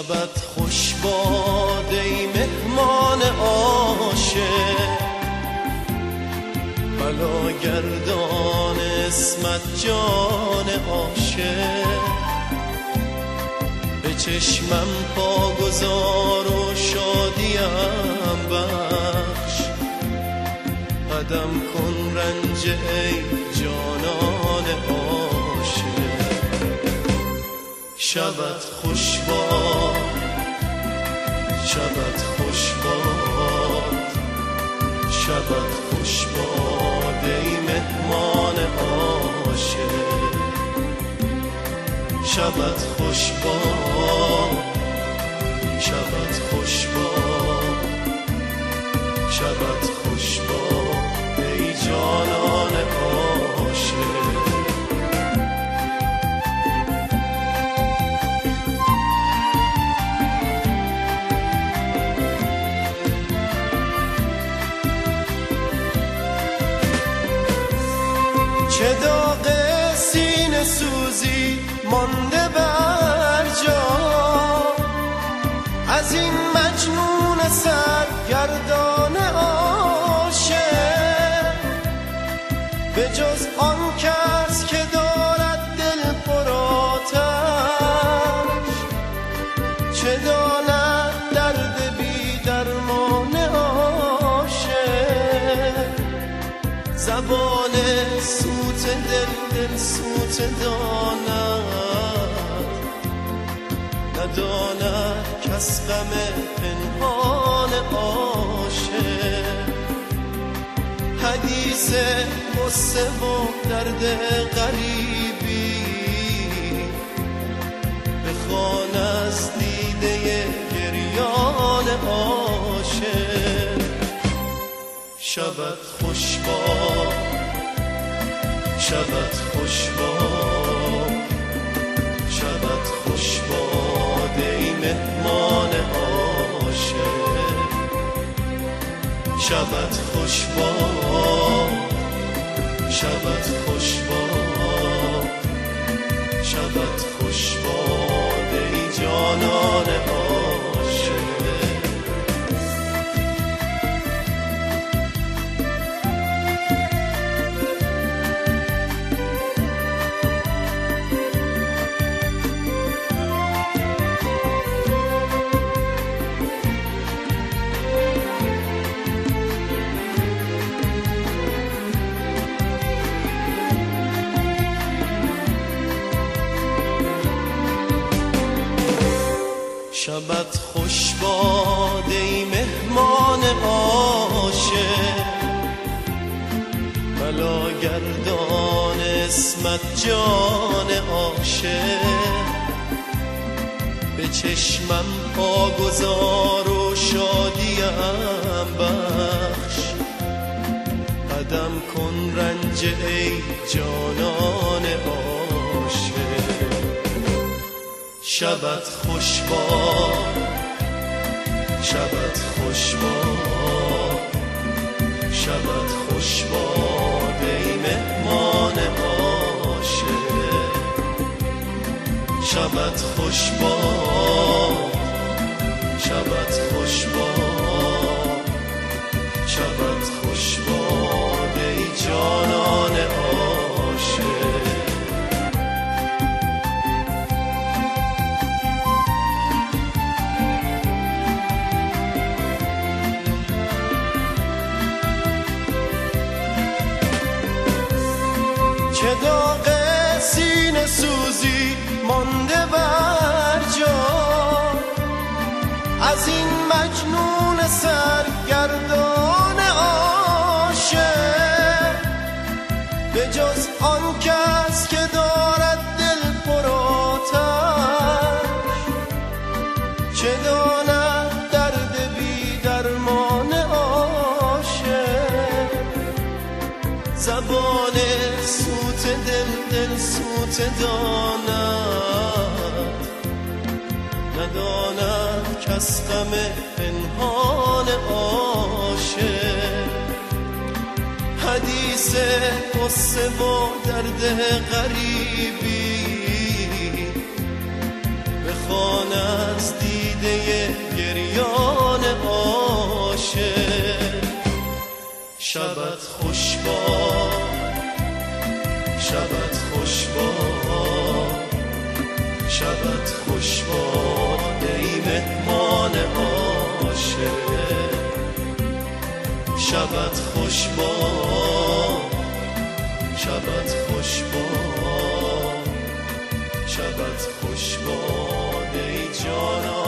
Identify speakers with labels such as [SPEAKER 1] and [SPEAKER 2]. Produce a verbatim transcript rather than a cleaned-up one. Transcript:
[SPEAKER 1] شبت خوش باد ای مهمان عاشق، بلاگردان اسمت جان عاشق. به چشمم پا گذار و شادیم بخش، قدم کن رنج ای جانان عاشق. شبت خوش باد، شبت خوش باد، شبت خوش باد ای مهمان عاشق. شبت خوش باد، شبت خوش باد، شبت خوش باد ای جانان عاشق. چه داغ سینه سوزی مانده بر جا، از این مجنون سرگردان عاشق. به جز آن کس که دارد دل پر آتش، چه داند درد بی درمان عاشق. زبان سوت دل دل سوت داند، نداند کس غم پنهان عاشق. حدیث غصه و درد غریبی بخوان از دیده گریان عاشق. شبت خوش باد، شبت خوش باد، شبت خوش باد ای مهمان عاشق. شبت خوش باد، شبت خوش باد، شبت خوش باد ای جانان عاشق. شبت خوش باد ای مهمان عاشق، بلاگردان اسمت جان عاشق. به چشمم پا گذار و شادیم بخش، قدم کن رنج ای جانان عاشق. شبت خوش باد، شبت خوش باد، شبت خوش باد ای مهمان عاشق. شبت خوش باد، شبت خوش باد، شبت خوش باد ای جانان عاشق. چه داغ سینه سوزی مانده بر جا، از این مجنون سرگردان عاشق. به جز آن کس که دارد دل پر آتش، چه داند درد بی درمان عاشق. زبان سوت دل دل سوت داند، نداند کس غم پنهان عاشق. حدیث غصه و درد غریبی بخوان از باد ای مهمان عاشق، شبت خوش باد، شبت خوش باد، شبت خوش باد ای جانان.